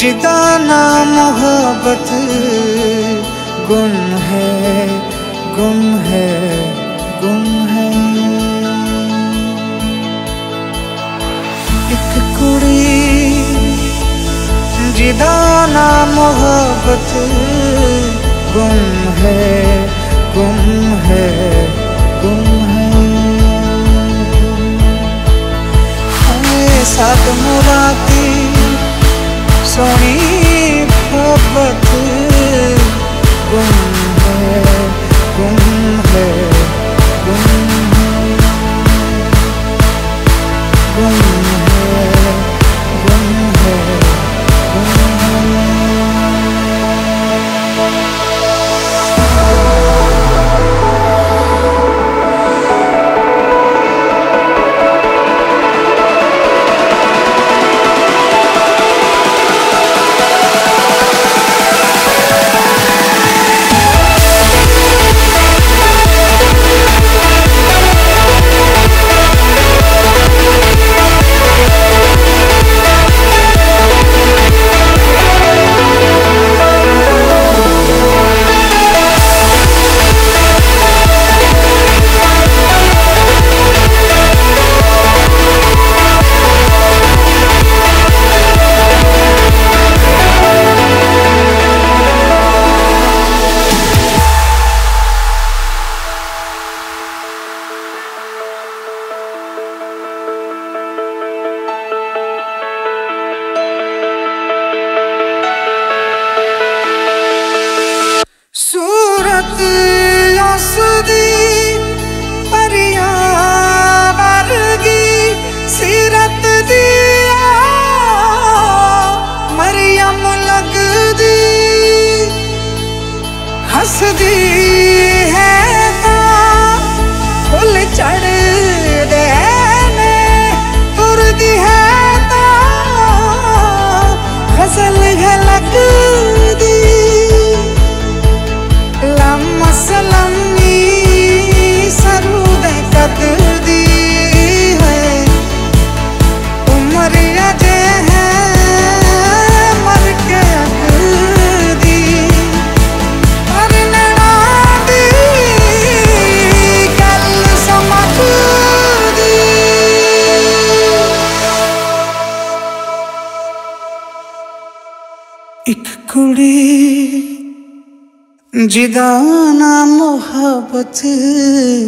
जिदा ना मोहब्बत गुम है, गुम है, गुम है। एक कुड़ी जिदा ना मोहब्बत गुम है, गुम है, गुम है। साथ मुरादी सोनी मोहब्बत गुम है, गुम है, गुम है, गुम है, गुम है, गुम है। हसदी है फुल चढ़ दे ने तुरदी है गजल घलक दी लम्मी सरूद कद दी है उम्र अजे है मर के एक कुड़ी जिदा ना मोहब्बत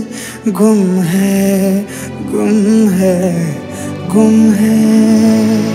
गुम है, गुम है, गुम है।